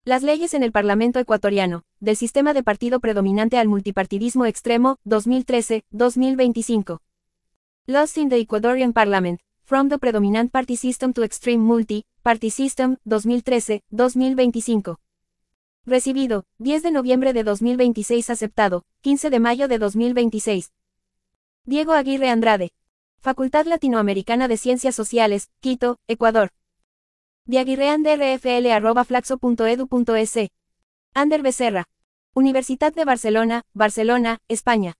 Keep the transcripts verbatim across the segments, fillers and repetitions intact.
Las leyes en el Parlamento ecuatoriano, del sistema de partido predominante al multipartidismo extremo, dos mil trece a dos mil veinticinco. Laws in the Ecuadorian Parliament, from the predominant party system to extreme multi-party system, dos mil trece a dos mil veinticinco. Recibido, diez de noviembre de dos mil veintiséis. Aceptado, quince de mayo de dos mil veintiséis. Diego Aguirre Andrade. Facultad Latinoamericana de Ciencias Sociales, Quito, Ecuador. diaguirreanderfl arroba flaxo punto edu punto es. Ander Becerra. Universidad de Barcelona, Barcelona, España.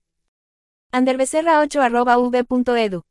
Ander Becerra ocho arroba v punto edu.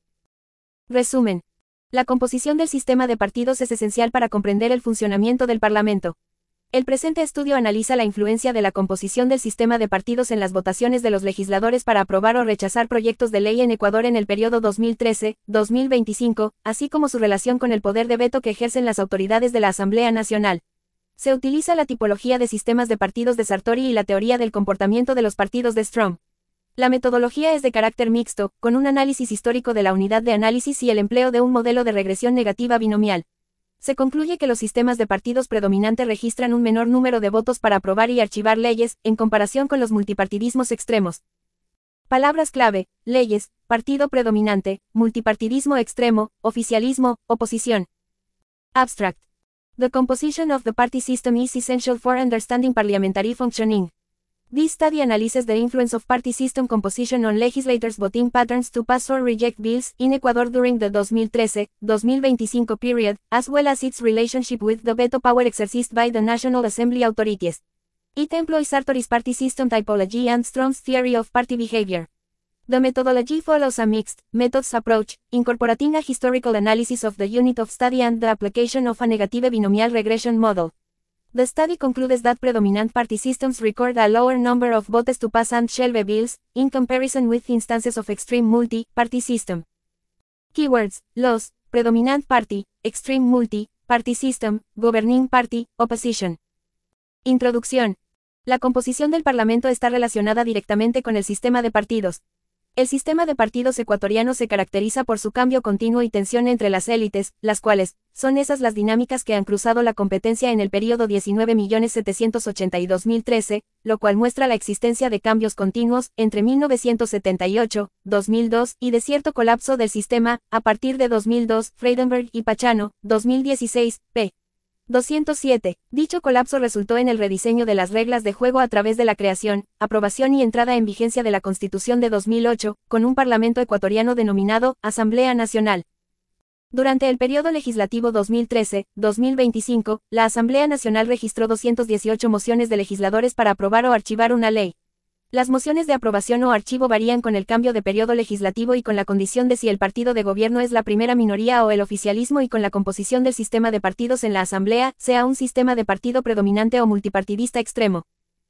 Resumen. La composición del sistema de partidos es esencial para comprender el funcionamiento del Parlamento. El presente estudio analiza la influencia de la composición del sistema de partidos en las votaciones de los legisladores para aprobar o rechazar proyectos de ley en Ecuador en el periodo dos mil trece a dos mil veinticinco, así como su relación con el poder de veto que ejercen las autoridades de la Asamblea Nacional. Se utiliza la tipología de sistemas de partidos de Sartori y la teoría del comportamiento de los partidos de Strom. La metodología es de carácter mixto, con un análisis histórico de la unidad de análisis y el empleo de un modelo de regresión negativa binomial. Se concluye que los sistemas de partidos predominantes registran un menor número de votos para aprobar y archivar leyes, en comparación con los multipartidismos extremos. Palabras clave: leyes, partido predominante, multipartidismo extremo, oficialismo, oposición. Abstract. The composition of the party system is essential for understanding parliamentary functioning. This study analyzes the influence of party system composition on legislators' voting patterns to pass or reject bills in Ecuador during the dos mil trece a dos mil veinticinco period, as well as its relationship with the veto power exercised by the National Assembly authorities. It employs Sartori's party system typology and Strom's theory of party behavior. The methodology follows a mixed methods approach, incorporating a historical analysis of the unit of study and the application of a negative binomial regression model. The study concludes that predominant party systems record a lower number of votes to pass and shelve bills, in comparison with instances of extreme multi-party system. Keywords: laws, predominant party, extreme multi-party system, governing party, opposition. Introducción. La composición del Parlamento está relacionada directamente con el sistema de partidos. El sistema de partidos ecuatoriano se caracteriza por su cambio continuo y tensión entre las élites, las cuales, son esas las dinámicas que han cruzado la competencia en el período diecinueve millones setecientos ochenta y dos mil trece, lo cual muestra la existencia de cambios continuos, entre mil novecientos setenta y ocho, dos mil dos, y de cierto colapso del sistema, a partir de dos mil dos, Freidenberg y Pachano, dos mil dieciséis, p. doscientos siete. Dicho colapso resultó en el rediseño de las reglas de juego a través de la creación, aprobación y entrada en vigencia de la Constitución de dos mil ocho, con un Parlamento ecuatoriano denominado Asamblea Nacional. Durante el periodo legislativo dos mil trece a dos mil veinticinco, la Asamblea Nacional registró doscientas dieciocho mociones de legisladores para aprobar o archivar una ley. Las mociones de aprobación o archivo varían con el cambio de periodo legislativo y con la condición de si el partido de gobierno es la primera minoría o el oficialismo y con la composición del sistema de partidos en la Asamblea, sea un sistema de partido predominante o multipartidista extremo.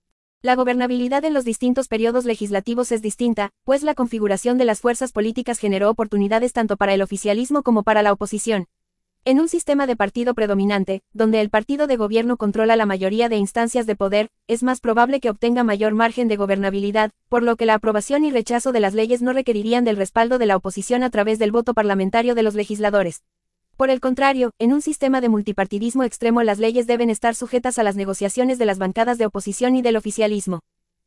La gobernabilidad en los distintos periodos legislativos es distinta, pues la configuración de las fuerzas políticas generó oportunidades tanto para el oficialismo como para la oposición. En un sistema de partido predominante, donde el partido de gobierno controla la mayoría de instancias de poder, es más probable que obtenga mayor margen de gobernabilidad, por lo que la aprobación y rechazo de las leyes no requerirían del respaldo de la oposición a través del voto parlamentario de los legisladores. Por el contrario, en un sistema de multipartidismo extremo las leyes deben estar sujetas a las negociaciones de las bancadas de oposición y del oficialismo.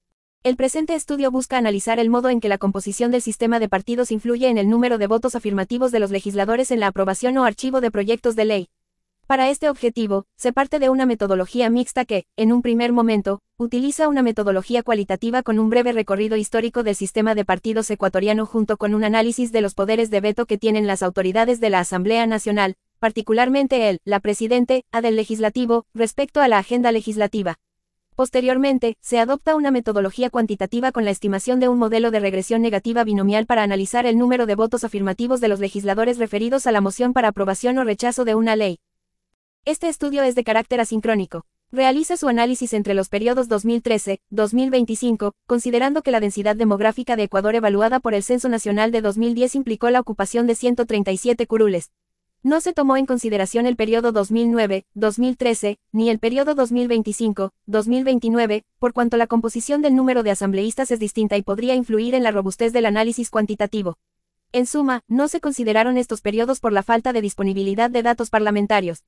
El presente estudio busca analizar el modo en que la composición del sistema de partidos influye en el número de votos afirmativos de los legisladores en la aprobación o archivo de proyectos de ley. Para este objetivo, se parte de una metodología mixta que, en un primer momento, utiliza una metodología cualitativa con un breve recorrido histórico del sistema de partidos ecuatoriano junto con un análisis de los poderes de veto que tienen las autoridades de la Asamblea Nacional, particularmente el, la Presidente, a del Legislativo, respecto a la agenda legislativa. Posteriormente, se adopta una metodología cuantitativa con la estimación de un modelo de regresión negativa binomial para analizar el número de votos afirmativos de los legisladores referidos a la moción para aprobación o rechazo de una ley. Este estudio es de carácter asincrónico. Realiza su análisis entre los periodos dos mil trece a dos mil veinticinco, considerando que la densidad demográfica de Ecuador evaluada por el Censo Nacional de dos mil diez implicó la ocupación de ciento treinta y siete curules. No se tomó en consideración el periodo dos mil nueve a dos mil trece, ni el periodo dos mil veinticinco a dos mil veintinueve, por cuanto la composición del número de asambleístas es distinta y podría influir en la robustez del análisis cuantitativo. En suma, no se consideraron estos periodos por la falta de disponibilidad de datos parlamentarios.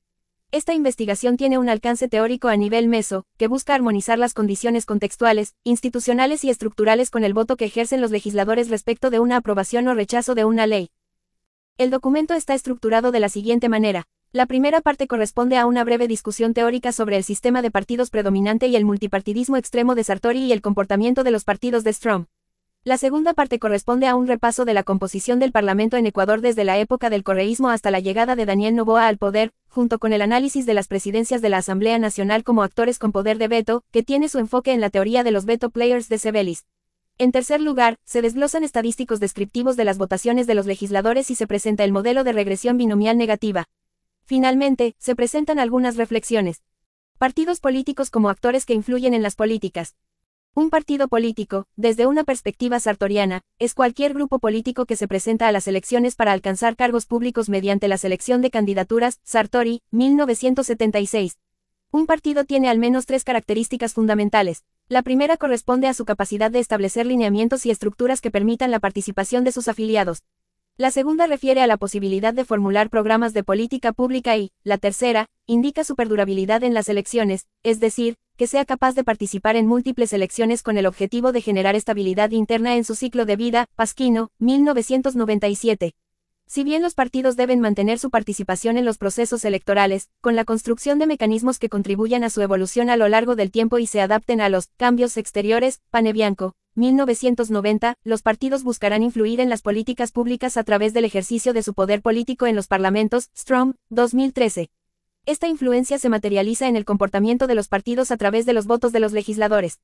Esta investigación tiene un alcance teórico a nivel meso, que busca armonizar las condiciones contextuales, institucionales y estructurales con el voto que ejercen los legisladores respecto de una aprobación o rechazo de una ley. El documento está estructurado de la siguiente manera. La primera parte corresponde a una breve discusión teórica sobre el sistema de partidos predominante y el multipartidismo extremo de Sartori y el comportamiento de los partidos de Strom. La segunda parte corresponde a un repaso de la composición del Parlamento en Ecuador desde la época del correísmo hasta la llegada de Daniel Noboa al poder, junto con el análisis de las presidencias de la Asamblea Nacional como actores con poder de veto, que tiene su enfoque en la teoría de los veto players de Sebelis. En tercer lugar, se desglosan estadísticos descriptivos de las votaciones de los legisladores y se presenta el modelo de regresión binomial negativa. Finalmente, se presentan algunas reflexiones. Partidos políticos como actores que influyen en las políticas. Un partido político, desde una perspectiva sartoriana, es cualquier grupo político que se presenta a las elecciones para alcanzar cargos públicos mediante la selección de candidaturas. Sartori, mil novecientos setenta y seis. Un partido tiene al menos tres características fundamentales. La primera corresponde a su capacidad de establecer lineamientos y estructuras que permitan la participación de sus afiliados. La segunda refiere a la posibilidad de formular programas de política pública y, la tercera, indica su perdurabilidad en las elecciones, es decir, que sea capaz de participar en múltiples elecciones con el objetivo de generar estabilidad interna en su ciclo de vida. Pasquino, mil novecientos noventa y siete. Si bien los partidos deben mantener su participación en los procesos electorales, con la construcción de mecanismos que contribuyan a su evolución a lo largo del tiempo y se adapten a los cambios exteriores. Panebianco, mil novecientos noventa, los partidos buscarán influir en las políticas públicas a través del ejercicio de su poder político en los parlamentos. Strom, dos mil trece. Esta influencia se materializa en el comportamiento de los partidos a través de los votos de los legisladores.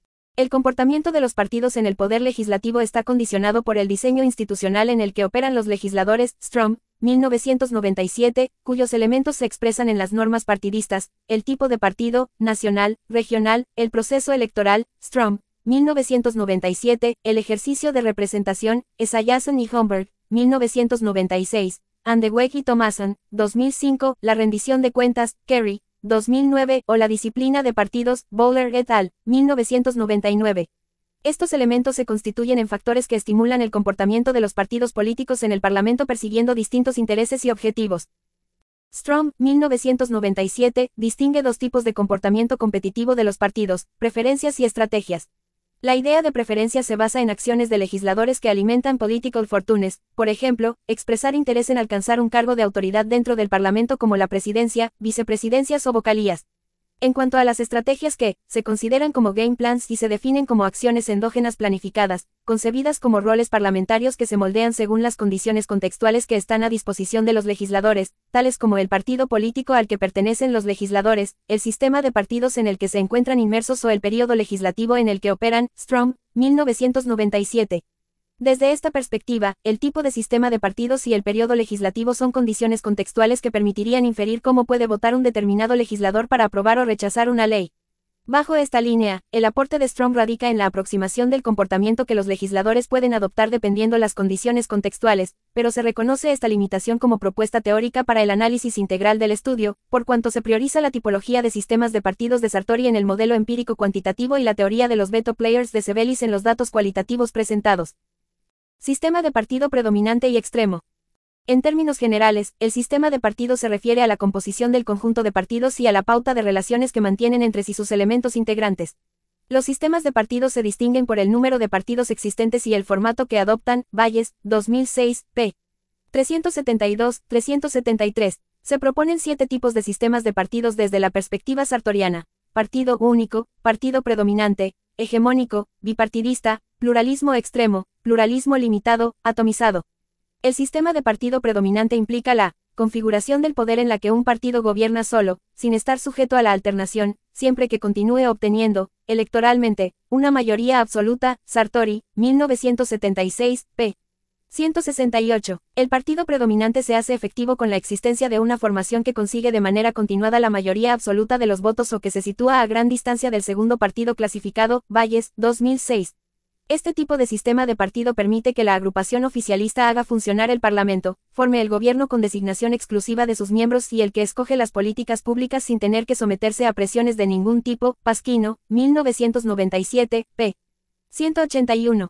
El comportamiento de los partidos en el poder legislativo está condicionado por el diseño institucional en el que operan los legisladores. Strom, mil novecientos noventa y siete, cuyos elementos se expresan en las normas partidistas, el tipo de partido, nacional, regional, el proceso electoral. Strom, mil novecientos noventa y siete, el ejercicio de representación. Esayason y Homberg, mil novecientos noventa y seis, Andeweg y Thomason, dos mil cinco, la rendición de cuentas. Kerry, dos mil nueve, o la disciplina de partidos. Bowler et al., mil novecientos noventa y nueve. Estos elementos se constituyen en factores que estimulan el comportamiento de los partidos políticos en el Parlamento persiguiendo distintos intereses y objetivos. Strom, mil novecientos noventa y siete, distingue dos tipos de comportamiento competitivo de los partidos: preferencias y estrategias. La idea de preferencia se basa en acciones de legisladores que alimentan political fortunes, por ejemplo, expresar interés en alcanzar un cargo de autoridad dentro del Parlamento como la presidencia, vicepresidencias o vocalías. En cuanto a las estrategias que, se consideran como game plans y se definen como acciones endógenas planificadas, concebidas como roles parlamentarios que se moldean según las condiciones contextuales que están a disposición de los legisladores, tales como el partido político al que pertenecen los legisladores, el sistema de partidos en el que se encuentran inmersos o el período legislativo en el que operan. Strom, mil novecientos noventa y siete. Desde esta perspectiva, el tipo de sistema de partidos y el periodo legislativo son condiciones contextuales que permitirían inferir cómo puede votar un determinado legislador para aprobar o rechazar una ley. Bajo esta línea, el aporte de Strom radica en la aproximación del comportamiento que los legisladores pueden adoptar dependiendo las condiciones contextuales, pero se reconoce esta limitación como propuesta teórica para el análisis integral del estudio, por cuanto se prioriza la tipología de sistemas de partidos de Sartori en el modelo empírico cuantitativo y la teoría de los veto players de Sebelis en los datos cualitativos presentados. Sistema de partido predominante y extremo. En términos generales, el sistema de partido se refiere a la composición del conjunto de partidos y a la pauta de relaciones que mantienen entre sí sus elementos integrantes. Los sistemas de partidos se distinguen por el número de partidos existentes y el formato que adoptan. Valles, dos mil seis, p. trescientos setenta y dos, trescientos setenta y tres. Se proponen siete tipos de sistemas de partidos desde la perspectiva sartoriana: partido único, partido predominante, hegemónico, bipartidista, pluralismo extremo, pluralismo limitado, atomizado. El sistema de partido predominante implica la configuración del poder en la que un partido gobierna solo, sin estar sujeto a la alternación, siempre que continúe obteniendo, electoralmente, una mayoría absoluta. Sartori, mil novecientos setenta y seis, p. ciento sesenta y ocho. El partido predominante se hace efectivo con la existencia de una formación que consigue de manera continuada la mayoría absoluta de los votos o que se sitúa a gran distancia del segundo partido clasificado. Valles, dos mil seis. Este tipo de sistema de partido permite que la agrupación oficialista haga funcionar el Parlamento, forme el gobierno con designación exclusiva de sus miembros y el que escoge las políticas públicas sin tener que someterse a presiones de ningún tipo. Pasquino, mil novecientos noventa y siete, p. ciento ochenta y uno.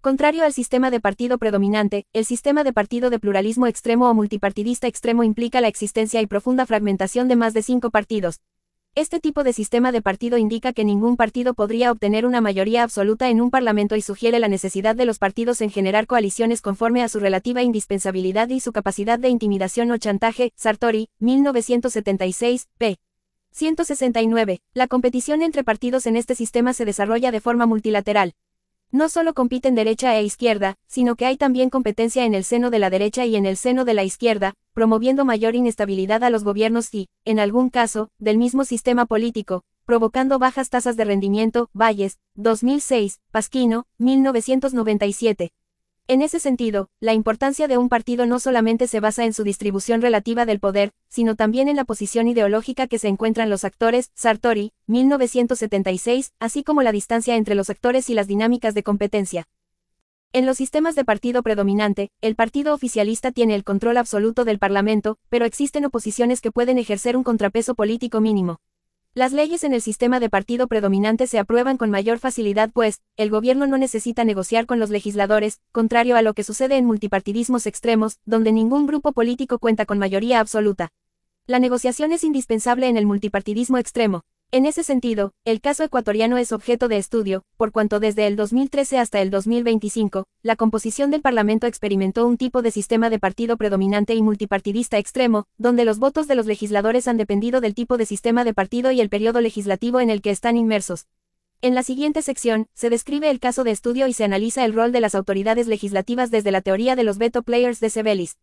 Contrario al sistema de partido predominante, el sistema de partido de pluralismo extremo o multipartidista extremo implica la existencia y profunda fragmentación de más de cinco partidos. Este tipo de sistema de partido indica que ningún partido podría obtener una mayoría absoluta en un parlamento y sugiere la necesidad de los partidos en generar coaliciones conforme a su relativa indispensabilidad y su capacidad de intimidación o chantaje. Sartori, mil novecientos setenta y seis, p. ciento sesenta y nueve. La competición entre partidos en este sistema se desarrolla de forma multilateral. No solo compiten derecha e izquierda, sino que hay también competencia en el seno de la derecha y en el seno de la izquierda, promoviendo mayor inestabilidad a los gobiernos y, en algún caso, del mismo sistema político, provocando bajas tasas de rendimiento. Valles, dos mil seis, Pasquino, mil novecientos noventa y siete. En ese sentido, la importancia de un partido no solamente se basa en su distribución relativa del poder, sino también en la posición ideológica que se encuentran los actores. Sartori, mil novecientos setenta y seis, así como la distancia entre los actores y las dinámicas de competencia. En los sistemas de partido predominante, el partido oficialista tiene el control absoluto del Parlamento, pero existen oposiciones que pueden ejercer un contrapeso político mínimo. Las leyes en el sistema de partido predominante se aprueban con mayor facilidad pues, el gobierno no necesita negociar con los legisladores, contrario a lo que sucede en multipartidismos extremos, donde ningún grupo político cuenta con mayoría absoluta. La negociación es indispensable en el multipartidismo extremo. En ese sentido, el caso ecuatoriano es objeto de estudio, por cuanto desde el dos mil trece hasta el dos mil veinticinco, la composición del Parlamento experimentó un tipo de sistema de partido predominante y multipartidista extremo, donde los votos de los legisladores han dependido del tipo de sistema de partido y el periodo legislativo en el que están inmersos. En la siguiente sección, se describe el caso de estudio y se analiza el rol de las autoridades legislativas desde la teoría de los veto players de Sebelis.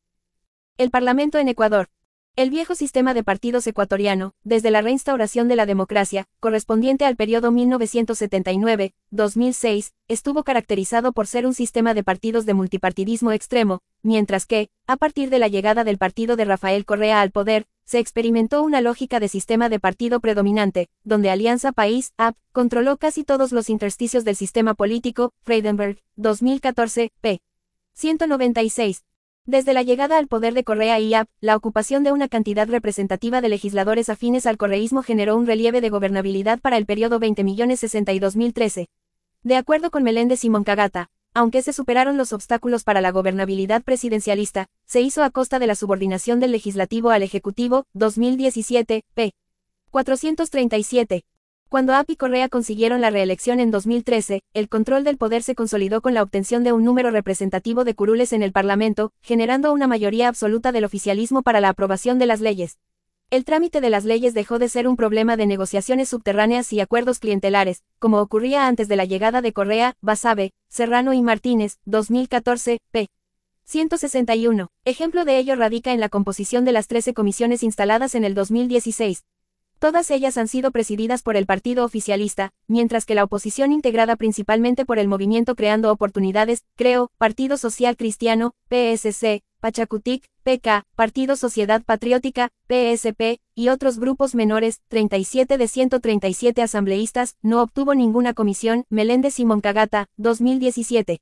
El Parlamento en Ecuador. El viejo sistema de partidos ecuatoriano, desde la reinstauración de la democracia, correspondiente al periodo mil novecientos setenta y nueve a dos mil seis, estuvo caracterizado por ser un sistema de partidos de multipartidismo extremo, mientras que, a partir de la llegada del partido de Rafael Correa al poder, se experimentó una lógica de sistema de partido predominante, donde Alianza País, A P, controló casi todos los intersticios del sistema político. Freidenberg, dos mil catorce, p. ciento noventa y seis. Desde la llegada al poder de Correa y A P, la ocupación de una cantidad representativa de legisladores afines al correísmo generó un relieve de gobernabilidad para el periodo veinte millones sesenta y dos mil trece. De acuerdo con Meléndez y Moncagata, aunque se superaron los obstáculos para la gobernabilidad presidencialista, se hizo a costa de la subordinación del legislativo al ejecutivo. dos mil diecisiete, p. cuatrocientos treinta y siete. Cuando A P y Correa consiguieron la reelección en dos mil trece, el control del poder se consolidó con la obtención de un número representativo de curules en el Parlamento, generando una mayoría absoluta del oficialismo para la aprobación de las leyes. El trámite de las leyes dejó de ser un problema de negociaciones subterráneas y acuerdos clientelares, como ocurría antes de la llegada de Correa, Basabe, Serrano y Martínez. dos mil catorce, p. ciento sesenta y uno. Ejemplo de ello radica en la composición de las trece comisiones instaladas en el dos mil dieciséis. Todas ellas han sido presididas por el partido oficialista, mientras que la oposición integrada principalmente por el movimiento Creando Oportunidades, Creo, Partido Social Cristiano, P S C, Pachacutic, P K, Partido Sociedad Patriótica, P S P, y otros grupos menores, treinta y siete de ciento treinta y siete asambleístas, no obtuvo ninguna comisión. Meléndez y Moncagata, dos mil diecisiete.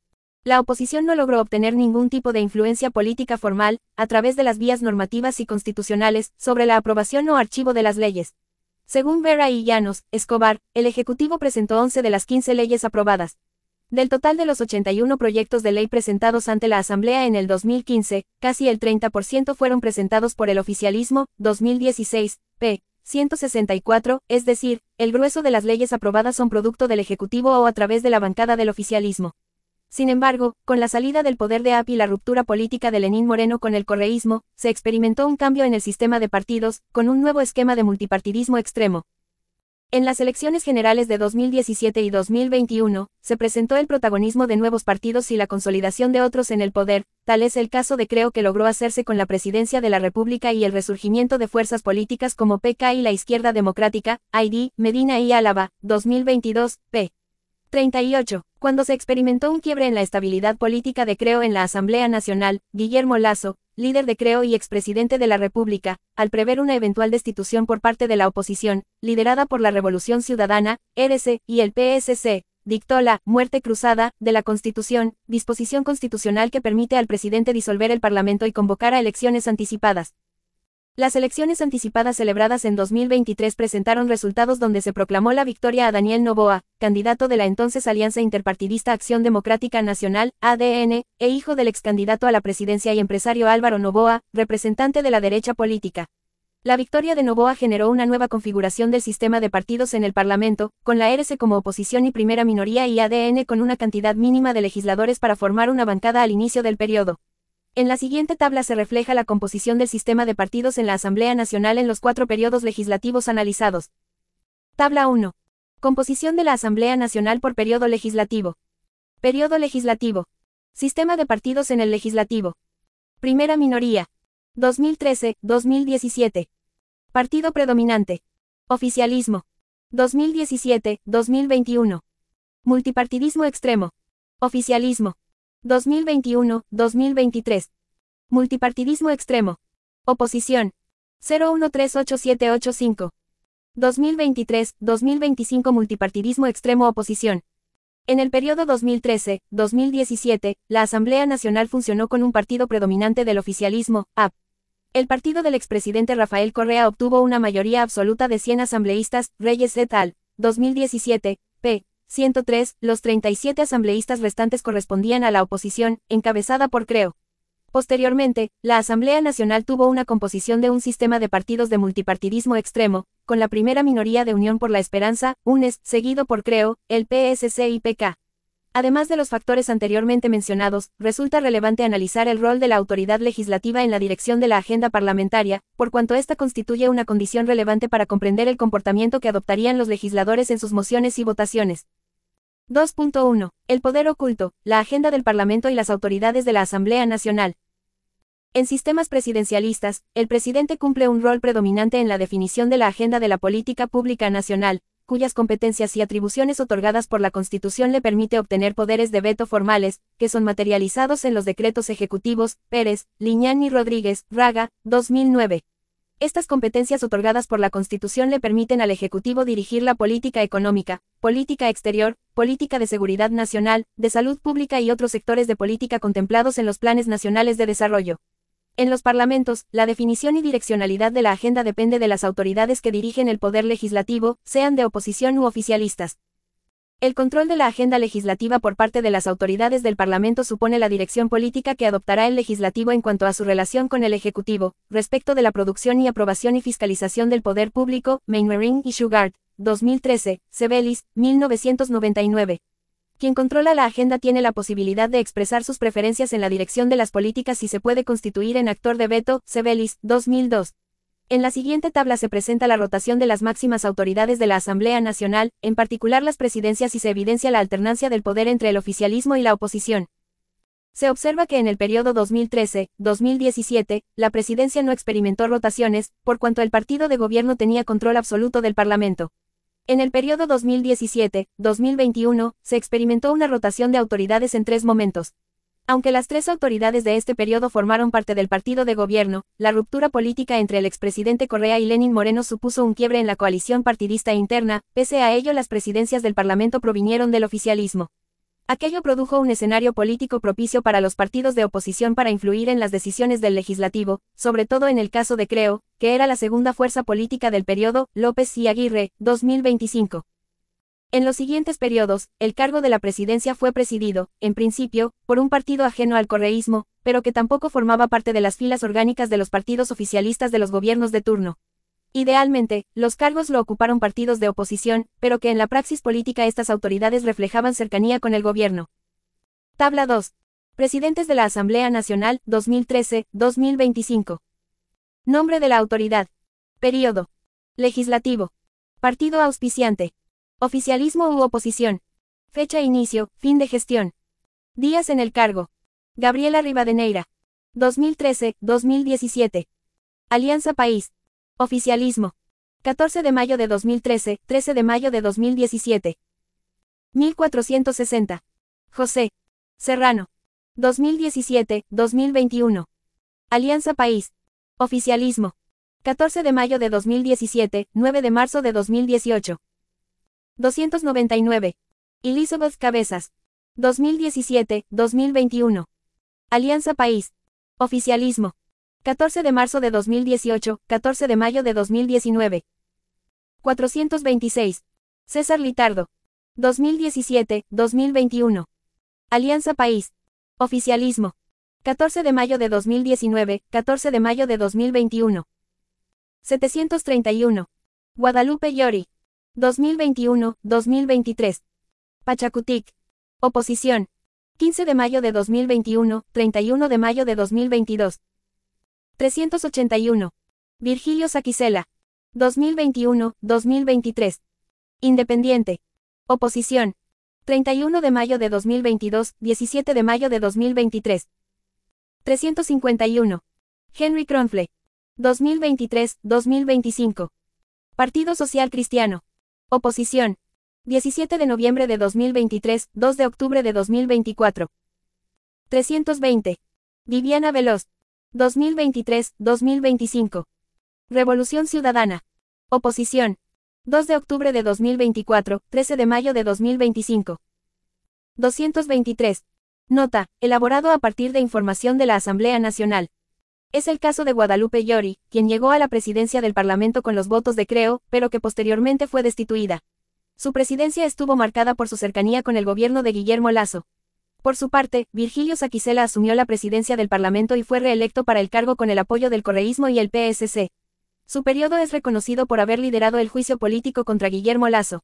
La oposición no logró obtener ningún tipo de influencia política formal, a través de las vías normativas y constitucionales, sobre la aprobación o archivo de las leyes. Según Vera y Llanos, Escobar, el Ejecutivo presentó once de las quince leyes aprobadas. Del total de los ochenta y uno proyectos de ley presentados ante la Asamblea en el dos mil quince, casi el treinta por ciento fueron presentados por el oficialismo. dos mil dieciséis, p. ciento sesenta y cuatro, es decir, el grueso de las leyes aprobadas son producto del Ejecutivo o a través de la bancada del oficialismo. Sin embargo, con la salida del poder de A P y la ruptura política de Lenín Moreno con el correísmo, se experimentó un cambio en el sistema de partidos, con un nuevo esquema de multipartidismo extremo. En las elecciones generales de dos mil diecisiete y dos mil veintiuno, se presentó el protagonismo de nuevos partidos y la consolidación de otros en el poder. Tal es el caso de Creo, que logró hacerse con la presidencia de la República, y el resurgimiento de fuerzas políticas como P K y la Izquierda Democrática, I D, Medina y Álava, dos mil veintidós, p. treinta y ocho. Cuando se experimentó un quiebre en la estabilidad política de Creo en la Asamblea Nacional, Guillermo Lasso, líder de Creo y expresidente de la República, al prever una eventual destitución por parte de la oposición, liderada por la Revolución Ciudadana, R C, y el P S C, dictó la «muerte cruzada» de la Constitución, disposición constitucional que permite al presidente disolver el Parlamento y convocar a elecciones anticipadas. Las elecciones anticipadas celebradas en dos mil veintitrés presentaron resultados donde se proclamó la victoria a Daniel Noboa, candidato de la entonces Alianza Interpartidista Acción Democrática Nacional, A D N, e hijo del excandidato a la presidencia y empresario Álvaro Noboa, representante de la derecha política. La victoria de Noboa generó una nueva configuración del sistema de partidos en el Parlamento, con la R S como oposición y primera minoría y A D N con una cantidad mínima de legisladores para formar una bancada al inicio del periodo. En la siguiente tabla se refleja la composición del sistema de partidos en la Asamblea Nacional en los cuatro periodos legislativos analizados. Tabla uno. Composición de la Asamblea Nacional por periodo legislativo. Periodo legislativo. Sistema de partidos en el legislativo. Primera minoría. dos mil trece a dos mil diecisiete. Partido predominante. Oficialismo. dos mil diecisiete a dos mil veintiuno. Multipartidismo extremo. Oficialismo. dos mil veintiuno a dos mil veintitrés. Multipartidismo extremo. Oposición. cero uno tres ocho siete ocho cinco. dos mil veintitrés a dos mil veinticinco. Multipartidismo extremo. Oposición. En el periodo dos mil trece a dos mil diecisiete, la Asamblea Nacional funcionó con un partido predominante del oficialismo, A P. El partido del expresidente Rafael Correa obtuvo una mayoría absoluta de cien asambleístas, Reyes et al. dos mil diecisiete, p. ciento tres, los treinta y siete asambleístas restantes correspondían a la oposición, encabezada por Creo. Posteriormente, la Asamblea Nacional tuvo una composición de un sistema de partidos de multipartidismo extremo, con la primera minoría de Unión por la Esperanza, U N E S, seguido por Creo, el P S C y P K. Además de los factores anteriormente mencionados, resulta relevante analizar el rol de la autoridad legislativa en la dirección de la agenda parlamentaria, por cuanto esta constituye una condición relevante para comprender el comportamiento que adoptarían los legisladores en sus mociones y votaciones. dos punto uno. El poder oculto, la agenda del Parlamento y las autoridades de la Asamblea Nacional. En sistemas presidencialistas, el presidente cumple un rol predominante en la definición de la agenda de la política pública nacional, cuyas competencias y atribuciones otorgadas por la Constitución le permite obtener poderes de veto formales, que son materializados en los decretos ejecutivos, Pérez, Liñán y Rodríguez, Raga, dos mil nueve. Estas competencias otorgadas por la Constitución le permiten al Ejecutivo dirigir la política económica, política exterior, política de seguridad nacional, de salud pública y otros sectores de política contemplados en los planes nacionales de desarrollo. En los parlamentos, la definición y direccionalidad de la agenda depende de las autoridades que dirigen el poder legislativo, sean de oposición u oficialistas. El control de la agenda legislativa por parte de las autoridades del Parlamento supone la dirección política que adoptará el legislativo en cuanto a su relación con el Ejecutivo, respecto de la producción y aprobación y fiscalización del poder público, Mainwaring y Shugart, dos mil trece, Sebelis, mil novecientos noventa y nueve. Quien controla la agenda tiene la posibilidad de expresar sus preferencias en la dirección de las políticas y se puede constituir en actor de veto, Sebelis, dos mil dos. En la siguiente tabla se presenta la rotación de las máximas autoridades de la Asamblea Nacional, en particular las presidencias, y se evidencia la alternancia del poder entre el oficialismo y la oposición. Se observa que en el periodo dos mil trece a dos mil diecisiete, la presidencia no experimentó rotaciones, por cuanto el partido de gobierno tenía control absoluto del Parlamento. En el periodo dos mil diecisiete a dos mil veintiuno, se experimentó una rotación de autoridades en tres momentos. Aunque las tres autoridades de este periodo formaron parte del partido de gobierno, la ruptura política entre el expresidente Correa y Lenín Moreno supuso un quiebre en la coalición partidista interna. Pese a ello, las presidencias del Parlamento provinieron del oficialismo. Aquello produjo un escenario político propicio para los partidos de oposición para influir en las decisiones del legislativo, sobre todo en el caso de Creo, que era la segunda fuerza política del periodo, López y Aguirre, dos mil veinticinco. En los siguientes periodos, el cargo de la presidencia fue presidido, en principio, por un partido ajeno al correísmo, pero que tampoco formaba parte de las filas orgánicas de los partidos oficialistas de los gobiernos de turno. Idealmente, los cargos lo ocuparon partidos de oposición, pero que en la praxis política estas autoridades reflejaban cercanía con el gobierno. Tabla dos. Presidentes de la Asamblea Nacional, dos mil trece a dos mil veinticinco. Nombre de la autoridad. Período. Legislativo. Partido auspiciante. Oficialismo u oposición. Fecha inicio, fin de gestión. Días en el cargo. Gabriela Rivadeneira. dos mil trece a dos mil diecisiete. Alianza País. Oficialismo. catorce de mayo de dos mil trece, trece de mayo de dos mil diecisiete. mil cuatrocientos sesenta. José Serrano. dos mil diecisiete a dos mil veintiuno. Alianza País. Oficialismo. catorce de mayo de dos mil diecisiete, nueve de marzo de dos mil dieciocho. doscientos noventa y nueve. Elizabeth Cabezas. dos mil diecisiete a dos mil veintiuno. Alianza País. Oficialismo. catorce de marzo de dos mil dieciocho, catorce de mayo de dos mil diecinueve. cuatrocientos veintiséis. César Litardo. dos mil diecisiete, dos mil veintiuno. Alianza País. Oficialismo. catorce de mayo de dos mil diecinueve, catorce de mayo de dos mil veintiuno. setecientos treinta y uno. Guadalupe Llori. dos mil veintiuno, dos mil veintitrés. Pachacutic. Oposición. quince de mayo de dos mil veintiuno, treinta y uno de mayo de dos mil veintidós. trescientos ochenta y uno. Virgilio Saquicela. dos mil veintiuno, dos mil veintitrés. Independiente. Oposición. treinta y uno de mayo de dos mil veintidós, diecisiete de mayo de dos mil veintitrés. trescientos cincuenta y uno. Henry Kronfle. dos mil veintitrés, dos mil veinticinco. Partido Social Cristiano. Oposición. diecisiete de noviembre de dos mil veintitrés, dos de octubre de dos mil veinticuatro. trescientos veinte. Viviana Veloz. dos mil veintitrés, dos mil veinticinco. Revolución Ciudadana. Oposición. dos de octubre de dos mil veinticuatro, trece de mayo de dos mil veinticinco. doscientos veintitrés. Nota, elaborado a partir de información de la Asamblea Nacional. Es el caso de Guadalupe Llori, quien llegó a la presidencia del Parlamento con los votos de Creo, pero que posteriormente fue destituida. Su presidencia estuvo marcada por su cercanía con el gobierno de Guillermo Lasso. Por su parte, Virgilio Saquicela asumió la presidencia del Parlamento y fue reelecto para el cargo con el apoyo del correísmo y el P S C. Su periodo es reconocido por haber liderado el juicio político contra Guillermo Lasso.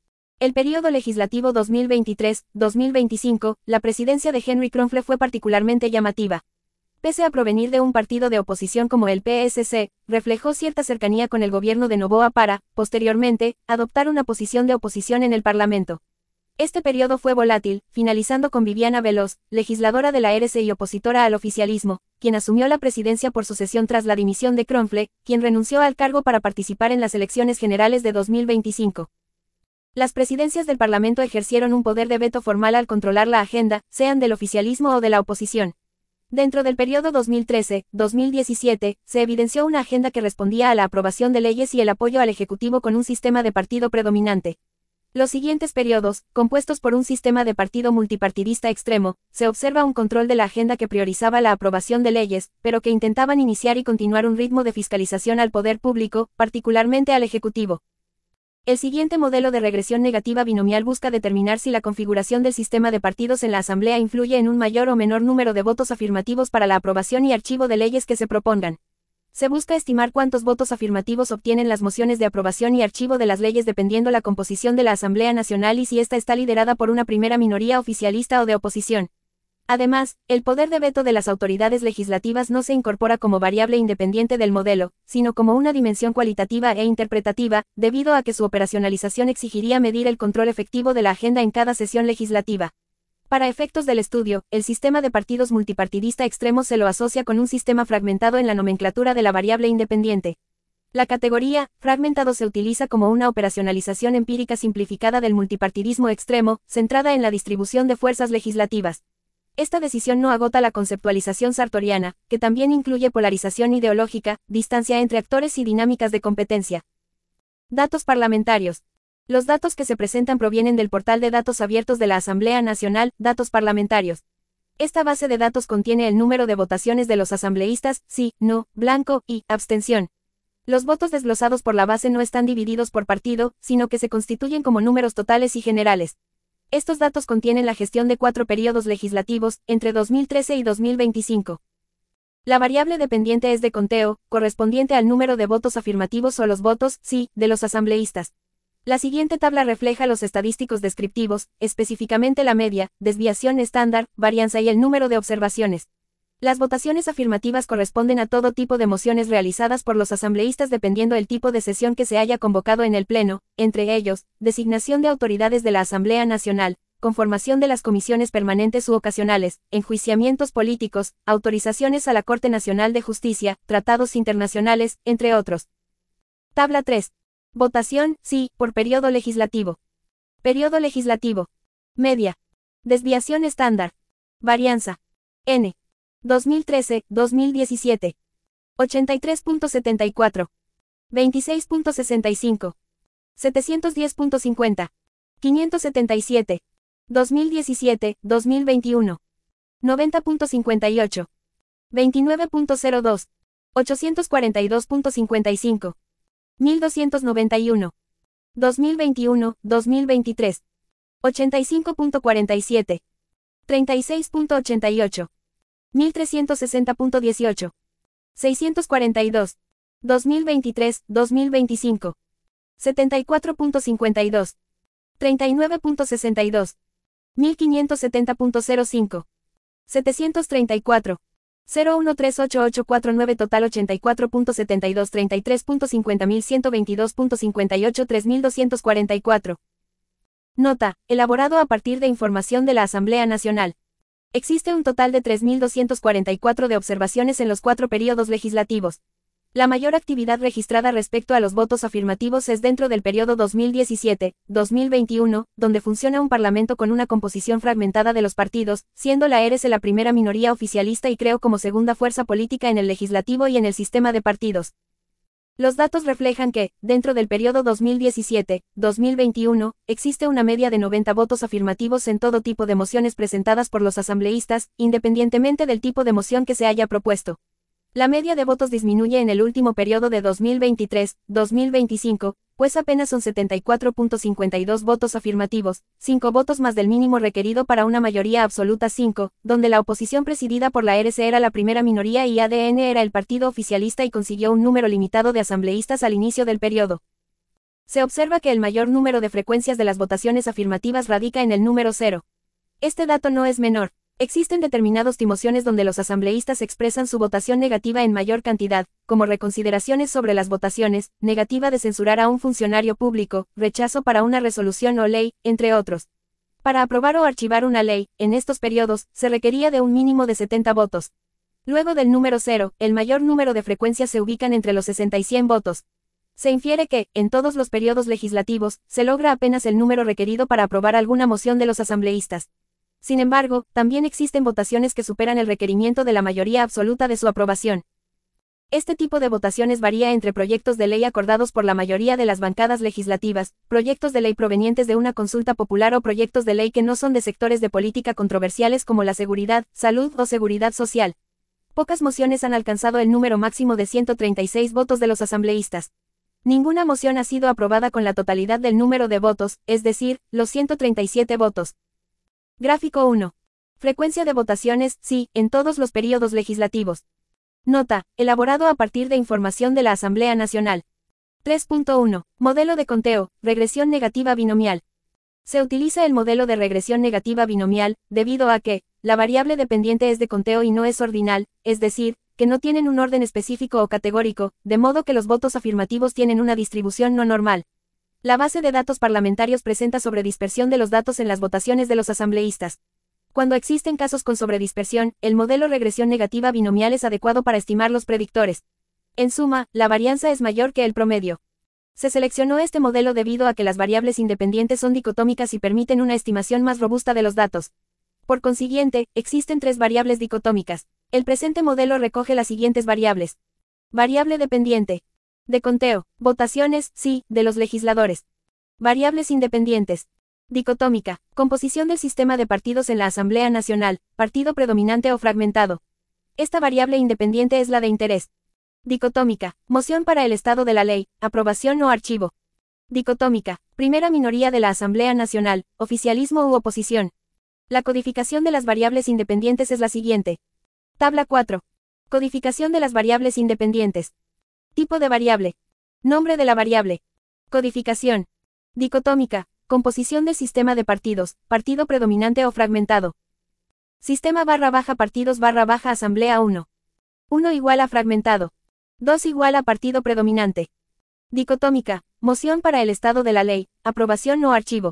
El periodo legislativo dos mil veintitrés, dos mil veinticinco, la presidencia de Henry Kronfle fue particularmente llamativa. Pese a provenir de un partido de oposición como el P S C, reflejó cierta cercanía con el gobierno de Noboa para, posteriormente, adoptar una posición de oposición en el Parlamento. Este periodo fue volátil, finalizando con Viviana Veloz, legisladora de la R C y opositora al oficialismo, quien asumió la presidencia por sucesión tras la dimisión de Kronfle, quien renunció al cargo para participar en las elecciones generales de dos mil veinticinco. Las presidencias del Parlamento ejercieron un poder de veto formal al controlar la agenda, sean del oficialismo o de la oposición. Dentro del periodo dos mil trece, dos mil diecisiete, se evidenció una agenda que respondía a la aprobación de leyes y el apoyo al Ejecutivo con un sistema de partido predominante. Los siguientes periodos, compuestos por un sistema de partido multipartidista extremo, se observa un control de la agenda que priorizaba la aprobación de leyes, pero que intentaban iniciar y continuar un ritmo de fiscalización al poder público, particularmente al Ejecutivo. El siguiente modelo de regresión negativa binomial busca determinar si la configuración del sistema de partidos en la Asamblea influye en un mayor o menor número de votos afirmativos para la aprobación y archivo de leyes que se propongan. Se busca estimar cuántos votos afirmativos obtienen las mociones de aprobación y archivo de las leyes dependiendo la composición de la Asamblea Nacional y si ésta está liderada por una primera minoría oficialista o de oposición. Además, el poder de veto de las autoridades legislativas no se incorpora como variable independiente del modelo, sino como una dimensión cualitativa e interpretativa, debido a que su operacionalización exigiría medir el control efectivo de la agenda en cada sesión legislativa. Para efectos del estudio, el sistema de partidos multipartidista extremo se lo asocia con un sistema fragmentado en la nomenclatura de la variable independiente. La categoría fragmentado se utiliza como una operacionalización empírica simplificada del multipartidismo extremo, centrada en la distribución de fuerzas legislativas. Esta decisión no agota la conceptualización sartoriana, que también incluye polarización ideológica, distancia entre actores y dinámicas de competencia. Datos parlamentarios. Los datos que se presentan provienen del portal de datos abiertos de la Asamblea Nacional, Datos Parlamentarios. Esta base de datos contiene el número de votaciones de los asambleístas, sí, no, blanco y abstención. Los votos desglosados por la base no están divididos por partido, sino que se constituyen como números totales y generales. Estos datos contienen la gestión de cuatro periodos legislativos, entre dos mil trece y dos mil veinticinco. La variable dependiente es de conteo, correspondiente al número de votos afirmativos o los votos, sí, de los asambleístas. La siguiente tabla refleja los estadísticos descriptivos, específicamente la media, desviación estándar, varianza y el número de observaciones. Las votaciones afirmativas corresponden a todo tipo de mociones realizadas por los asambleístas dependiendo el tipo de sesión que se haya convocado en el Pleno, entre ellos, designación de autoridades de la Asamblea Nacional, conformación de las comisiones permanentes u ocasionales, enjuiciamientos políticos, autorizaciones a la Corte Nacional de Justicia, tratados internacionales, entre otros. Tabla tres. Votación, sí, por periodo legislativo. Periodo legislativo. Media. Desviación estándar. Varianza. N. dos mil trece, dos mil diecisiete. ochenta y tres punto setenta y cuatro. veintiséis punto sesenta y cinco. setecientos diez punto cincuenta. quinientos setenta y siete. dos mil diecisiete, dos mil veintiuno. noventa punto cincuenta y ocho. veintinueve punto cero dos. ochocientos cuarenta y dos punto cincuenta y cinco. mil doscientos noventa y uno. dos mil veintiuno, dos mil veintitrés. ochenta y cinco punto cuarenta y siete. treinta y seis punto ochenta y ocho. mil trescientos sesenta punto dieciocho. seiscientos cuarenta y dos. dos mil veintitrés, dos mil veinticinco. setenta y cuatro punto cincuenta y dos. treinta y nueve punto sesenta y dos. mil quinientos setenta punto cero cinco. setecientos treinta y cuatro. cero uno tres ocho ocho cuatro nueve total ochenta y cuatro punto setenta y dos treinta y tres punto cincuenta mil ciento veintidós punto cincuenta y ocho tres mil doscientos cuarenta y cuatro. Nota, elaborado a partir de información de la Asamblea Nacional. Existe un total de tres mil doscientos cuarenta y cuatro de observaciones en los cuatro períodos legislativos. La mayor actividad registrada respecto a los votos afirmativos es dentro del periodo dos mil diecisiete a dos mil veintiuno, donde funciona un parlamento con una composición fragmentada de los partidos, siendo la E R S la primera minoría oficialista y creo como segunda fuerza política en el legislativo y en el sistema de partidos. Los datos reflejan que, dentro del periodo dos mil diecisiete a dos mil veintiuno, existe una media de noventa votos afirmativos en todo tipo de mociones presentadas por los asambleístas, independientemente del tipo de moción que se haya propuesto. La media de votos disminuye en el último periodo de dos mil veintitrés a dos mil veinticinco, pues apenas son setenta y cuatro punto cincuenta y dos votos afirmativos, cinco votos más del mínimo requerido para una mayoría absoluta cinco, donde la oposición presidida por la E R S era la primera minoría y A D N era el partido oficialista y consiguió un número limitado de asambleístas al inicio del periodo. Se observa que el mayor número de frecuencias de las votaciones afirmativas radica en el número cero. Este dato no es menor. Existen determinados timociones donde los asambleístas expresan su votación negativa en mayor cantidad, como reconsideraciones sobre las votaciones, negativa de censurar a un funcionario público, rechazo para una resolución o ley, entre otros. Para aprobar o archivar una ley, en estos periodos, se requería de un mínimo de setenta votos. Luego del número cero, el mayor número de frecuencias se ubican entre los sesenta y cien votos. Se infiere que, en todos los periodos legislativos, se logra apenas el número requerido para aprobar alguna moción de los asambleístas. Sin embargo, también existen votaciones que superan el requerimiento de la mayoría absoluta de su aprobación. Este tipo de votaciones varía entre proyectos de ley acordados por la mayoría de las bancadas legislativas, proyectos de ley provenientes de una consulta popular o proyectos de ley que no son de sectores de política controversiales como la seguridad, salud o seguridad social. Pocas mociones han alcanzado el número máximo de ciento treinta y seis votos de los asambleístas. Ninguna moción ha sido aprobada con la totalidad del número de votos, es decir, los ciento treinta y siete votos. Gráfico uno. Frecuencia de votaciones, sí, en todos los períodos legislativos. Nota, elaborado a partir de información de la Asamblea Nacional. tres punto uno. Modelo de conteo, regresión negativa binomial. Se utiliza el modelo de regresión negativa binomial, debido a que, la variable dependiente es de conteo y no es ordinal, es decir, que no tienen un orden específico o categórico, de modo que los votos afirmativos tienen una distribución no normal. La base de datos parlamentarios presenta sobredispersión de los datos en las votaciones de los asambleístas. Cuando existen casos con sobredispersión, el modelo regresión negativa binomial es adecuado para estimar los predictores. En suma, la varianza es mayor que el promedio. Se seleccionó este modelo debido a que las variables independientes son dicotómicas y permiten una estimación más robusta de los datos. Por consiguiente, existen tres variables dicotómicas. El presente modelo recoge las siguientes variables. Variable dependiente. De conteo, votaciones, sí, de los legisladores. Variables independientes. Dicotómica, composición del sistema de partidos en la Asamblea Nacional, partido predominante o fragmentado. Esta variable independiente es la de interés. Dicotómica, moción para el estado de la ley, aprobación o archivo. Dicotómica, primera minoría de la Asamblea Nacional, oficialismo u oposición. La codificación de las variables independientes es la siguiente. Tabla cuatro. Codificación de las variables independientes. Tipo de variable. Nombre de la variable. Codificación. Dicotómica, composición del sistema de partidos, partido predominante o fragmentado. Sistema barra baja partidos barra baja asamblea uno. uno igual a fragmentado. dos igual a partido predominante. Dicotómica, moción para el estado de la ley, aprobación o archivo.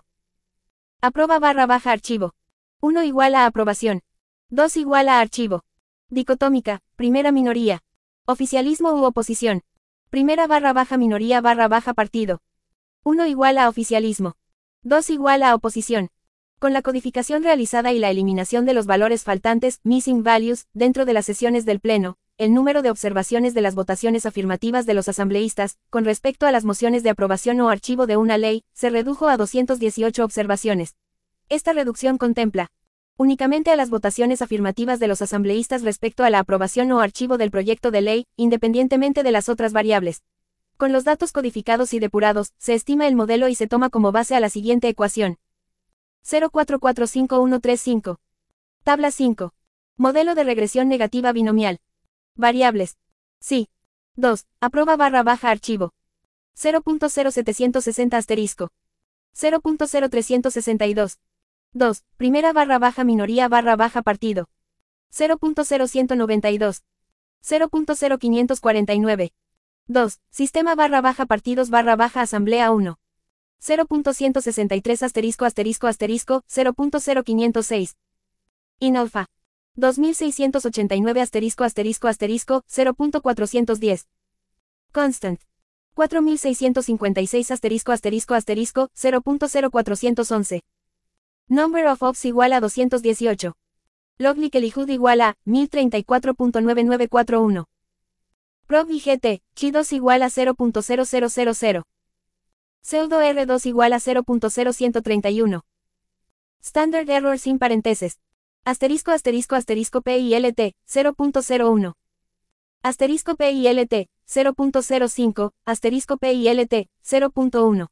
Aproba barra baja archivo. uno igual a aprobación. dos igual a archivo. Dicotómica, primera minoría. Oficialismo u oposición. Primera barra baja minoría barra baja partido. uno igual a oficialismo. dos igual a oposición. Con la codificación realizada y la eliminación de los valores faltantes, missing values, dentro de las sesiones del Pleno, el número de observaciones de las votaciones afirmativas de los asambleístas, con respecto a las mociones de aprobación o archivo de una ley, se redujo a doscientas dieciocho observaciones. Esta reducción contempla únicamente a las votaciones afirmativas de los asambleístas respecto a la aprobación o archivo del proyecto de ley, independientemente de las otras variables. Con los datos codificados y depurados, se estima el modelo y se toma como base a la siguiente ecuación. cero cuatro cuatro cinco uno tres cinco. Tabla cinco. Modelo de regresión negativa binomial. Variables. Sí. dos. Aproba barra baja archivo. cero punto cero setecientos sesenta asterisco. cero punto cero trescientos sesenta y dos. dos. Primera barra baja minoría barra baja partido. cero punto cero ciento noventa y dos. cero punto cero quinientos cuarenta y nueve. dos. Sistema barra baja partidos barra baja asamblea uno. cero punto ciento sesenta y tres asterisco asterisco asterisco cero punto cero quinientos seis. In alfa. dos mil seiscientos ochenta y nueve asterisco asterisco asterisco cero punto cuatrocientos diez. Constant. cuatro mil seiscientos cincuenta y seis asterisco asterisco asterisco cero punto cero cuatrocientos once. Number of ops igual a doscientos dieciocho. Log likelihood igual a mil treinta y cuatro punto nueve nueve cuatro uno. Prob I G T, chi dos igual a cero punto cero cero cero cero. Pseudo R dos igual a cero punto cero ciento treinta y uno. Standard error sin paréntesis. Asterisco asterisco asterisco P I L T, cero punto cero uno. Asterisco P I L T, cero punto cero cinco, asterisco P I L T, cero punto uno.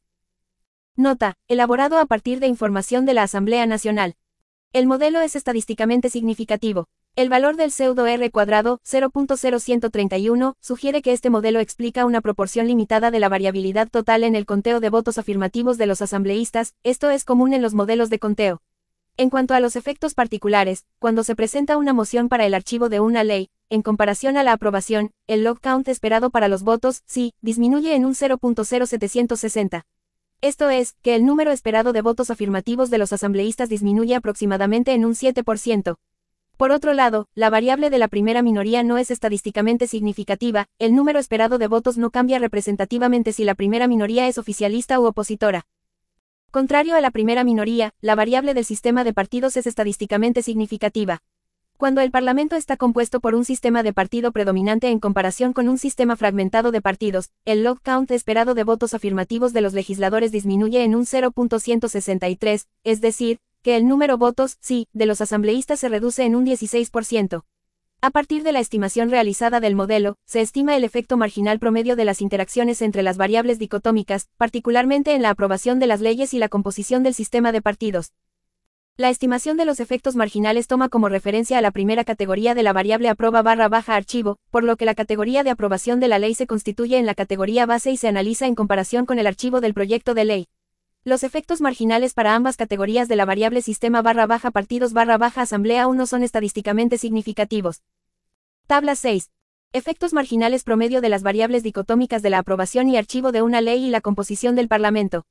Nota, elaborado a partir de información de la Asamblea Nacional. El modelo es estadísticamente significativo. El valor del pseudo R cuadrado, cero punto cero ciento treinta y uno, sugiere que este modelo explica una proporción limitada de la variabilidad total en el conteo de votos afirmativos de los asambleístas, esto es común en los modelos de conteo. En cuanto a los efectos particulares, cuando se presenta una moción para el archivo de una ley, en comparación a la aprobación, el log count esperado para los votos, sí, disminuye en un cero punto cero setecientos sesenta. Esto es, que el número esperado de votos afirmativos de los asambleístas disminuye aproximadamente en un siete por ciento. Por otro lado, la variable de la primera minoría no es estadísticamente significativa, el número esperado de votos no cambia representativamente si la primera minoría es oficialista u opositora. Contrario a la primera minoría, la variable del sistema de partidos es estadísticamente significativa. Cuando el Parlamento está compuesto por un sistema de partido predominante en comparación con un sistema fragmentado de partidos, el log count esperado de votos afirmativos de los legisladores disminuye en un cero punto ciento sesenta y tres, es decir, que el número votos, sí, de los asambleístas se reduce en un dieciséis por ciento. A partir de la estimación realizada del modelo, se estima el efecto marginal promedio de las interacciones entre las variables dicotómicas, particularmente en la aprobación de las leyes y la composición del sistema de partidos. La estimación de los efectos marginales toma como referencia a la primera categoría de la variable aproba barra baja archivo, por lo que la categoría de aprobación de la ley se constituye en la categoría base y se analiza en comparación con el archivo del proyecto de ley. Los efectos marginales para ambas categorías de la variable sistema barra baja partidos barra baja asamblea uno son estadísticamente significativos. Tabla seis. Efectos marginales promedio de las variables dicotómicas de la aprobación y archivo de una ley y la composición del Parlamento.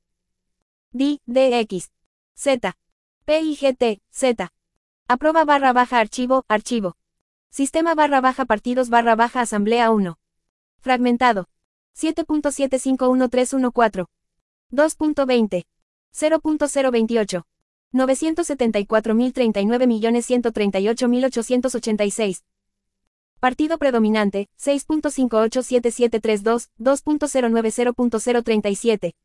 D, D X. Z. P I G T, Z. Aproba barra baja archivo, archivo. Sistema barra baja partidos barra baja asamblea uno. Fragmentado. siete punto siete cinco uno tres uno cuatro. dos punto veinte. cero punto cero veintiocho. novecientos setenta y cuatro mil treinta y nueve millones ciento treinta y ocho mil ochocientos ochenta y seis. Partido predominante, seis punto cinco ocho siete siete tres dos, dos punto cero nueve cero punto cero treinta y siete.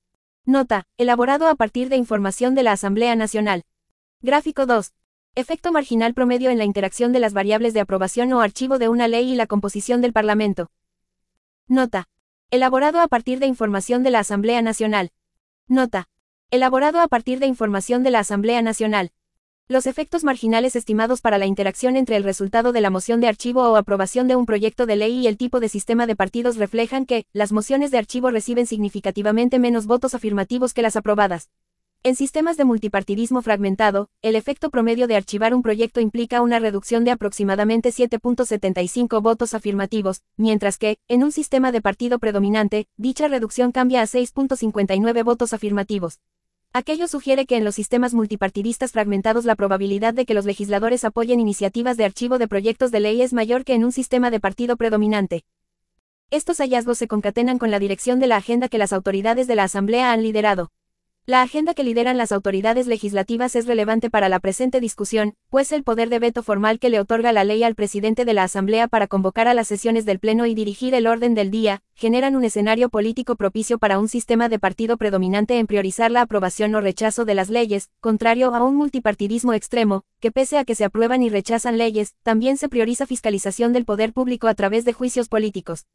Nota, elaborado a partir de información de la Asamblea Nacional. Gráfico dos. Efecto marginal promedio en la interacción de las variables de aprobación o archivo de una ley y la composición del Parlamento. Nota. Elaborado a partir de información de la Asamblea Nacional. Nota. Elaborado a partir de información de la Asamblea Nacional. Los efectos marginales estimados para la interacción entre el resultado de la moción de archivo o aprobación de un proyecto de ley y el tipo de sistema de partidos reflejan que, las mociones de archivo reciben significativamente menos votos afirmativos que las aprobadas. En sistemas de multipartidismo fragmentado, el efecto promedio de archivar un proyecto implica una reducción de aproximadamente siete punto setenta y cinco votos afirmativos, mientras que, en un sistema de partido predominante, dicha reducción cambia a seis punto cincuenta y nueve votos afirmativos. Aquello sugiere que en los sistemas multipartidistas fragmentados la probabilidad de que los legisladores apoyen iniciativas de archivo de proyectos de ley es mayor que en un sistema de partido predominante. Estos hallazgos se concatenan con la dirección de la agenda que las autoridades de la Asamblea han liderado. La agenda que lideran las autoridades legislativas es relevante para la presente discusión, pues el poder de veto formal que le otorga la ley al presidente de la Asamblea para convocar a las sesiones del Pleno y dirigir el orden del día, generan un escenario político propicio para un sistema de partido predominante en priorizar la aprobación o rechazo de las leyes, contrario a un multipartidismo extremo, que pese a que se aprueban y rechazan leyes, también se prioriza fiscalización del poder público a través de juicios políticos.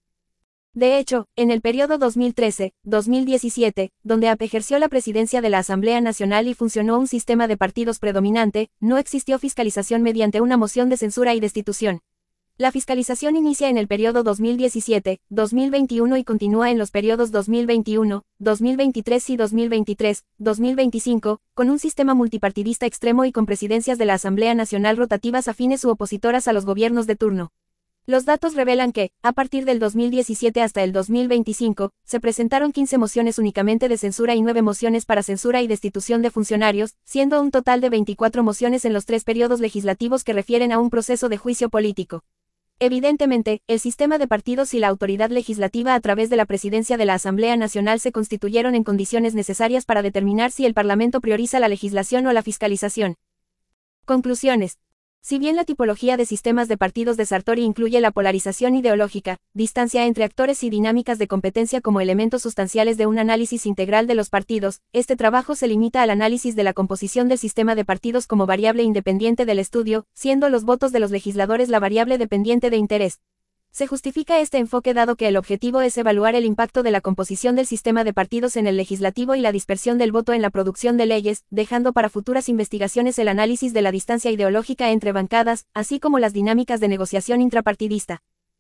De hecho, en el periodo dos mil trece a dos mil diecisiete, donde A P ejerció la presidencia de la Asamblea Nacional y funcionó un sistema de partidos predominante, no existió fiscalización mediante una moción de censura y destitución. La fiscalización inicia en el periodo dos mil diecisiete a dos mil veintiuno y continúa en los periodos dos mil veintiuno, dos mil veintitrés y dos mil veintitrés, dos mil veinticinco, con un sistema multipartidista extremo y con presidencias de la Asamblea Nacional rotativas afines u opositoras a los gobiernos de turno. Los datos revelan que, a partir del dos mil diecisiete hasta el dos mil veinticinco, se presentaron quince mociones únicamente de censura y nueve mociones para censura y destitución de funcionarios, siendo un total de veinticuatro mociones en los tres periodos legislativos que refieren a un proceso de juicio político. Evidentemente, el sistema de partidos y la autoridad legislativa a través de la presidencia de la Asamblea Nacional se constituyeron en condiciones necesarias para determinar si el Parlamento prioriza la legislación o la fiscalización. Conclusiones. Si bien la tipología de sistemas de partidos de Sartori incluye la polarización ideológica, distancia entre actores y dinámicas de competencia como elementos sustanciales de un análisis integral de los partidos, este trabajo se limita al análisis de la composición del sistema de partidos como variable independiente del estudio, siendo los votos de los legisladores la variable dependiente de interés. Se justifica este enfoque dado que el objetivo es evaluar el impacto de la composición del sistema de partidos en el legislativo y la dispersión del voto en la producción de leyes, dejando para futuras investigaciones el análisis de la distancia ideológica entre bancadas, así como las dinámicas de negociación intrapartidista.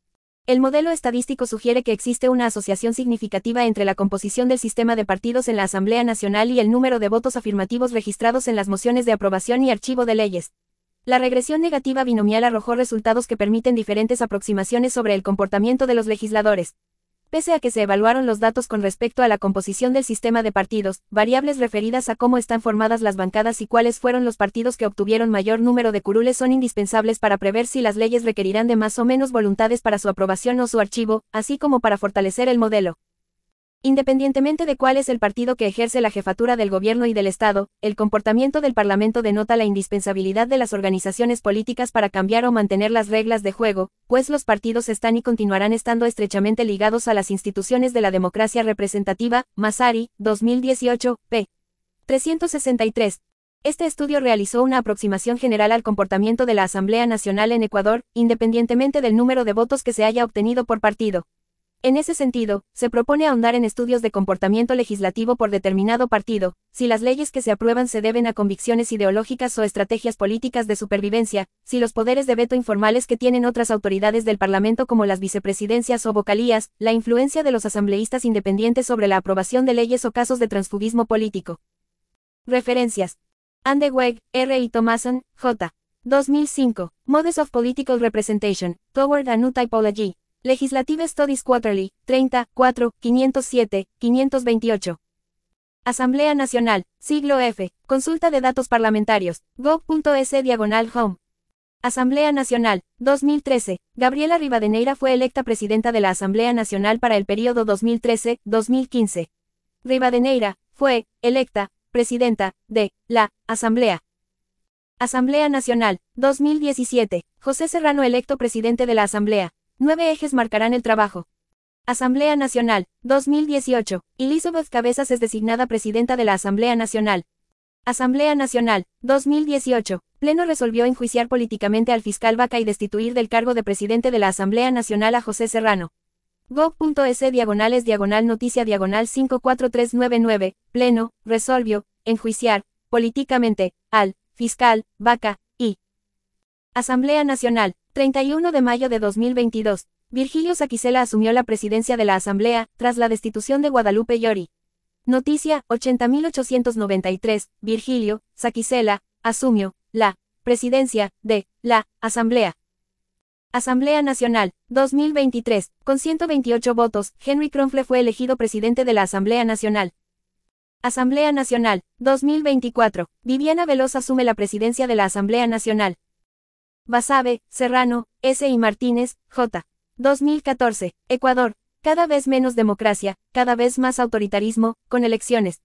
El modelo estadístico sugiere que existe una asociación significativa entre la composición del sistema de partidos en la Asamblea Nacional y el número de votos afirmativos registrados en las mociones de aprobación y archivo de leyes. La regresión negativa binomial arrojó resultados que permiten diferentes aproximaciones sobre el comportamiento de los legisladores. Pese a que se evaluaron los datos con respecto a la composición del sistema de partidos, variables referidas a cómo están formadas las bancadas y cuáles fueron los partidos que obtuvieron mayor número de curules son indispensables para prever si las leyes requerirán de más o menos voluntades para su aprobación o su archivo, así como para fortalecer el modelo. Independientemente de cuál es el partido que ejerce la jefatura del gobierno y del Estado, el comportamiento del Parlamento denota la indispensabilidad de las organizaciones políticas para cambiar o mantener las reglas de juego, pues los partidos están y continuarán estando estrechamente ligados a las instituciones de la democracia representativa. Massari, dos mil dieciocho, p. trescientos sesenta y tres. Este estudio realizó una aproximación general al comportamiento de la Asamblea Nacional en Ecuador, independientemente del número de votos que se haya obtenido por partido. En ese sentido, se propone ahondar en estudios de comportamiento legislativo por determinado partido, si las leyes que se aprueban se deben a convicciones ideológicas o estrategias políticas de supervivencia, si los poderes de veto informales que tienen otras autoridades del Parlamento como las vicepresidencias o vocalías, la influencia de los asambleístas independientes sobre la aprobación de leyes o casos de transfugismo político. Referencias. Andeweg, R. y Thomason, J. dos mil cinco. Modes of Political Representation, Toward a New Typology. Legislative Studies Quarterly, treinta, cuatro, quinientos siete, quinientos veintiocho. Asamblea Nacional, siglo F, consulta de datos parlamentarios, gov.es diagonal home. Asamblea Nacional, dos mil trece, Gabriela Rivadeneira fue electa presidenta de la Asamblea Nacional para el período dos mil trece a dos mil quince. Rivadeneira fue electa presidenta de la Asamblea. Asamblea Nacional, dos mil diecisiete, José Serrano electo presidente de la Asamblea. Nueve ejes marcarán el trabajo. Asamblea Nacional, dos mil dieciocho, Elizabeth Cabezas es designada presidenta de la Asamblea Nacional. Asamblea Nacional, dos mil dieciocho, Pleno resolvió enjuiciar políticamente al fiscal Vaca y destituir del cargo de presidente de la Asamblea Nacional a José Serrano. Gov.es diagonales diagonal noticia diagonal cinco cuatro tres nueve nueve, Pleno, resolvió, enjuiciar, políticamente, al fiscal Vaca y Asamblea Nacional. treinta y uno de mayo de dos mil veintidós, Virgilio Saquicela asumió la presidencia de la Asamblea, tras la destitución de Guadalupe Llori. Noticia, ochenta mil ochocientos noventa y tres, Virgilio Saquicela asumió la presidencia de la Asamblea. Asamblea Nacional, dos mil veintitrés, con ciento veintiocho votos, Henry Kronfle fue elegido presidente de la Asamblea Nacional. Asamblea Nacional, dos mil veinticuatro, Viviana Veloz asume la presidencia de la Asamblea Nacional. Basabe, Serrano, S. y Martínez, J. dos mil catorce, Ecuador, cada vez menos democracia, cada vez más autoritarismo, con elecciones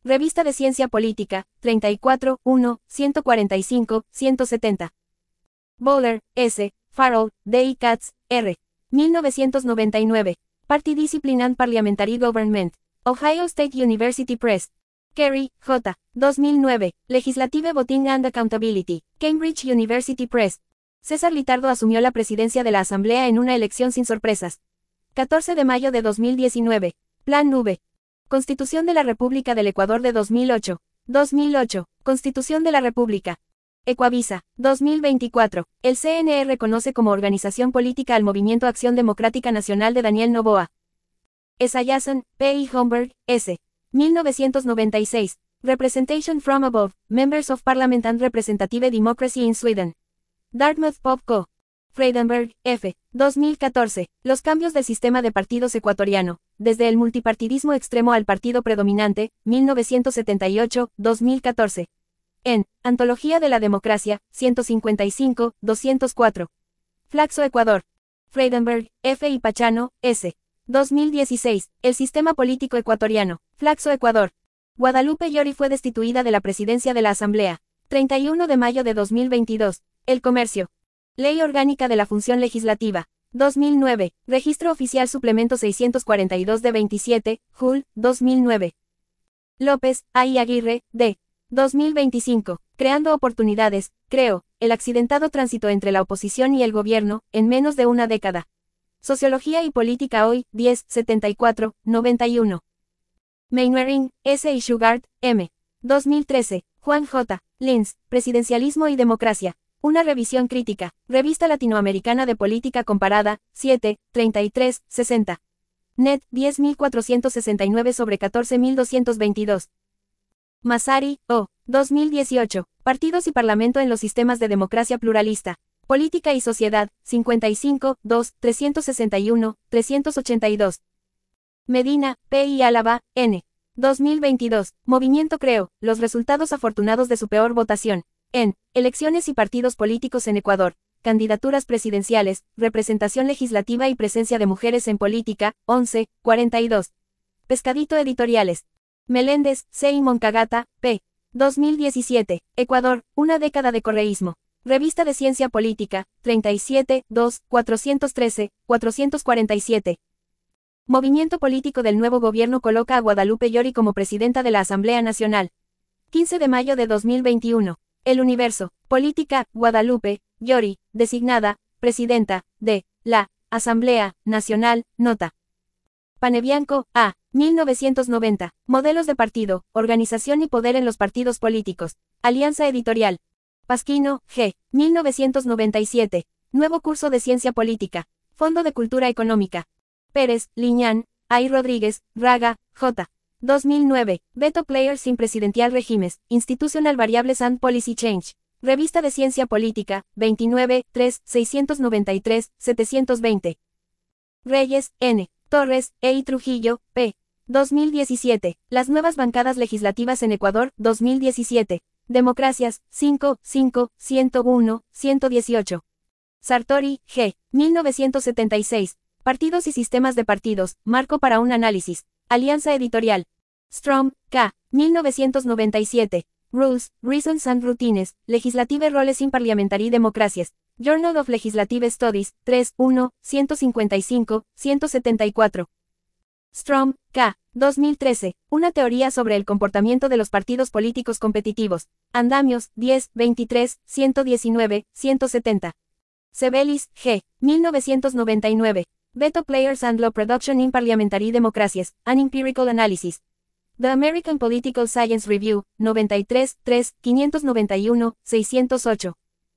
Revista de Ciencia Política, treinta y cuatro, uno, ciento cuarenta y cinco, ciento setenta. Bowler, S., Farrell, D. y Katz, R. mil novecientos noventa y nueve. Party Discipline and Parliamentary Government. Ohio State University Press. Kerry, J. dos mil nueve. Legislative Voting and Accountability. Cambridge University Press. César Litardo asumió la presidencia de la Asamblea en una elección sin sorpresas. catorce de mayo de dos mil diecinueve. Plan Nube. Constitución de la República del Ecuador de dos mil ocho. dos mil ocho. Constitución de la República. Ecuavisa, dos mil veinticuatro. El C N E reconoce como organización política al Movimiento Acción Democrática Nacional de Daniel Noboa. Esayasan, P. y Homberg, S. mil novecientos noventa y seis. Representation from Above, Members of Parliament and Representative Democracy in Sweden. Dartmouth Pop Co. Freidenberg, F. dos mil catorce. Los cambios del sistema de partidos ecuatoriano, desde el multipartidismo extremo al partido predominante, mil novecientos setenta y ocho, dos mil catorce. En Antología de la Democracia, ciento cincuenta y cinco, doscientos cuatro. Flaxo Ecuador. Freidenberg, F. y Pachano, S. dos mil dieciséis. El sistema político ecuatoriano. Flaxo Ecuador. Guadalupe Llori fue destituida de la presidencia de la Asamblea. treinta y uno de mayo de dos mil veintidós. El Comercio. Ley Orgánica de la Función Legislativa. dos mil nueve. Registro Oficial Suplemento seiscientos cuarenta y dos de veintisiete, Jul, dos mil nueve. López, A. y Aguirre, D. dos mil veinticinco. Creando oportunidades, creo, el accidentado tránsito entre la oposición y el gobierno, en menos de una década. Sociología y Política Hoy, diez, setenta y cuatro, noventa y uno. Mainwaring, S. y Shugart, M. dos mil trece. Juan J. Linz, Presidencialismo y Democracia. Una revisión crítica. Revista Latinoamericana de Política Comparada, siete, treinta y tres, sesenta. Net, diez mil cuatrocientos sesenta y nueve sobre catorce mil doscientos veintidós. Massari, O. dos mil dieciocho. Partidos y Parlamento en los sistemas de democracia pluralista. Política y Sociedad, cincuenta y cinco, dos, trescientos sesenta y uno, trescientos ochenta y dos. Medina, P. y Álava, N. dos mil veintidós. Movimiento Creo, los resultados afortunados de su peor votación. En Elecciones y Partidos Políticos en Ecuador. Candidaturas presidenciales, representación legislativa y presencia de mujeres en política, once, cuarenta y dos. Pescadito Editoriales. Meléndez, C. y Moncagata, P. dos mil diecisiete. Ecuador, una década de correísmo. Revista de Ciencia Política, treinta y siete, dos, cuatrocientos trece, cuatrocientos cuarenta y siete. Movimiento Político del Nuevo Gobierno coloca a Guadalupe Llori como presidenta de la Asamblea Nacional. quince de mayo de dos mil veintiuno. El Universo. Política, Guadalupe Llori, designada, presidenta, de, la, Asamblea Nacional, nota. Panebianco, A. mil novecientos noventa. Modelos de partido, organización y poder en los partidos políticos. Alianza Editorial. Pasquino, G. mil novecientos noventa y siete. Nuevo curso de Ciencia Política. Fondo de Cultura Económica. Pérez, Liñán, A. y Rodríguez, Raga, J. dos mil nueve. Veto Players in Presidential Regimes, Institutional Variables and Policy Change. Revista de Ciencia Política, veintinueve, tres, seiscientos noventa y tres, setecientos veinte. Reyes, N. Torres, E. y Trujillo, P. dos mil diecisiete. Las nuevas bancadas legislativas en Ecuador, dos mil diecisiete. Democracias, cinco, cinco, ciento uno, ciento dieciocho. Sartori, G. mil novecientos setenta y seis. Partidos y sistemas de partidos, marco para un análisis. Alianza Editorial. Strom, K. mil novecientos noventa y siete. Rules, Reasons and Routines, Legislative Roles in Parliamentary Democracies. Journal of Legislative Studies, tres, uno, ciento cincuenta y cinco, ciento setenta y cuatro. Strom, K. dos mil trece. Una teoría sobre el comportamiento de los partidos políticos competitivos. Andamios, diez, veintitrés, ciento diecinueve, ciento setenta. Sebelis, G. mil novecientos noventa y nueve. Veto Players and Law Production in Parliamentary Democracies, An Empirical Analysis. The American Political Science Review, noventa y tres, tres, quinientos noventa y uno, seiscientos ocho.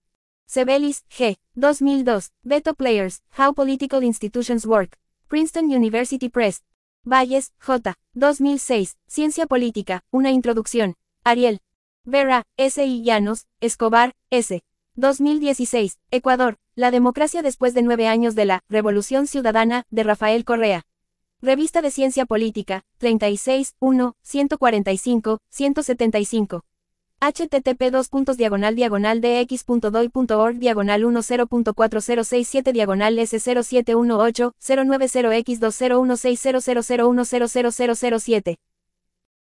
Sebelis, G. dos mil dos. Veto Players, How Political Institutions Work. Princeton University Press. Valles, J. dos mil seis. Ciencia Política, una introducción. Ariel. Vera, S. y Llanos, Escobar, S. dos mil dieciséis. Ecuador, la democracia después de nueve años de la Revolución Ciudadana, de Rafael Correa. Revista de Ciencia Política, treinta y seis, uno, ciento cuarenta y cinco, ciento setenta y cinco. http dos puntos diagonal diagonal dx.doy.org diagonal diez punto cuatro cero seis siete diagonal s cero siete uno ocho cero nueve cero x dos cero uno seis cero cero cero uno cero cero cero cero siete.